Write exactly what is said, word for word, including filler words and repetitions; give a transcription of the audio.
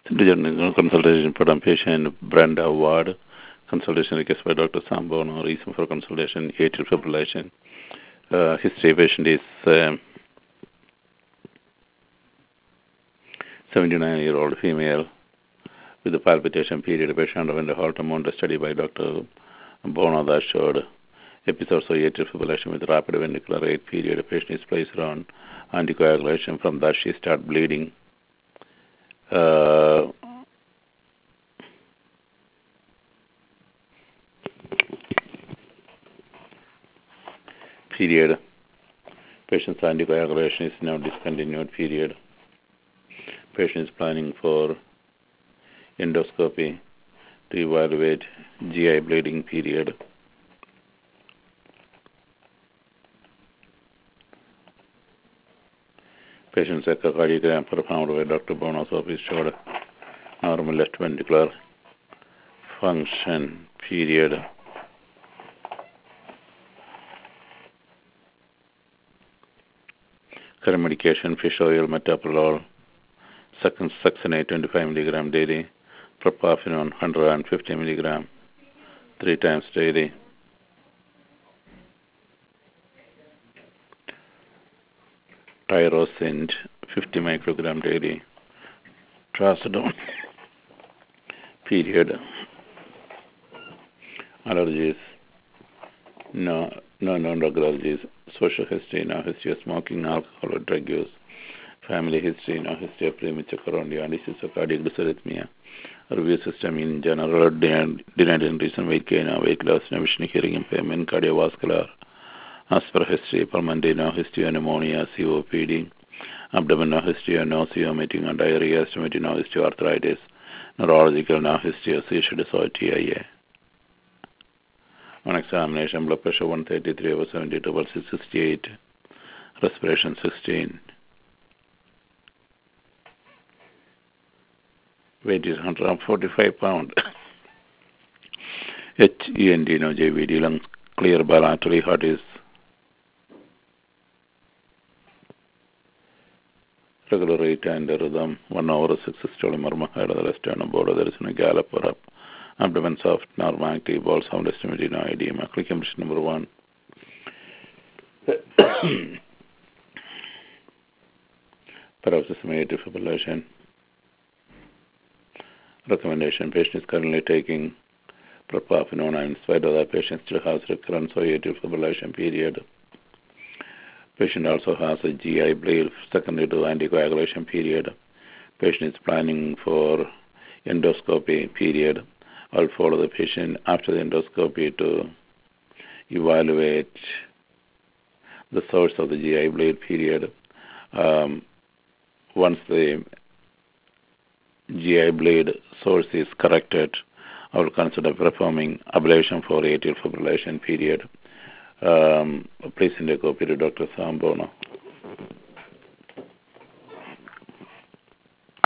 General consultation for the patient Brenda Ward. Consultation request by Doctor Sambono. Reason for consultation: atrial fibrillation. Uh, history patient is um, seventy-nine-year-old female with a palpitation period. Patient underwent a Holter-Monta study by Doctor Bono that showed episodes of atrial fibrillation with rapid ventricular rate period. The patient is placed on anticoagulation. From that, she started bleeding. Uh, period. Patient's anticoagulation is now discontinued. Period. Patient is planning for endoscopy to evaluate G I bleeding. Period. Patient's echocardiogram performed by Doctor Bono's office showed normal left ventricular function. Period. Current medication: fish oil, metoprolol, succinate twenty-five milligram daily, propafenone one hundred fifty milligram, three times daily. Tyrosine fifty microgram daily. Trazodone. Period. Allergies: no, no non-drug allergies. Social history: no history of smoking, alcohol, or drug use. Family history: no history of premature coronary disease or cardiac dysarrhythmia. Review system in general: denied, denied in recent weight gain, no weight loss, no vision, hearing impairment, cardiovascular. As per history: pulmonary, no history of pneumonia, C O P D. Abdomen: no history of nausea, vomiting, and diarrhea. Stomach: no history of arthritis. Neurological: no history of seizure disorder, T I A. On examination: blood pressure one thirty-three over seventy-two, pulse sixty-eight, respiration sixteen. Weight is one hundred forty-five pounds. H E N D, no J V D, lungs clear bilaterally, heart is regular rate and rhythm, one hour six systolic murmur, head of the left sternum border, there is no gallop or up. Abdomen soft, normal active, ball sound estimated, no edema. Click impression number one. Paroxysmal atrial fibrillation. Recommendation: patient is currently taking propafenone, and in spite of that, patient still has recurrence of atrial fibrillation. Period. Patient also has a G I bleed secondary to anticoagulation. Period. Patient is planning for endoscopy. Period. I'll follow the patient after the endoscopy to evaluate the source of the G I bleed. Period. Um, once the G I bleed source is corrected, I will consider performing ablation for atrial fibrillation. Period. Um, please indicate to Doctor Sambono.